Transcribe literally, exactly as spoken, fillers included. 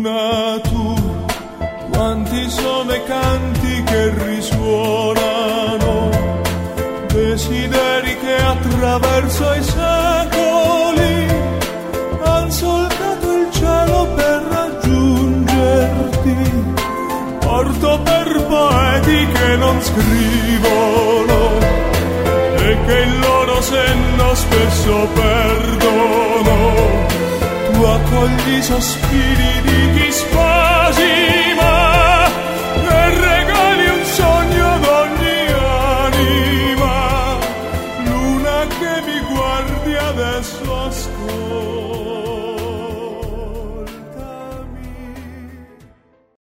luna tu, quanti sono i canti che risuonano, desideri che attraverso i secoli han solcato il cielo per raggiungerti. Porto per poeti che non scrivono e che il loro senno spesso perdono. Tu accogli i sospiri di chi spasima e regali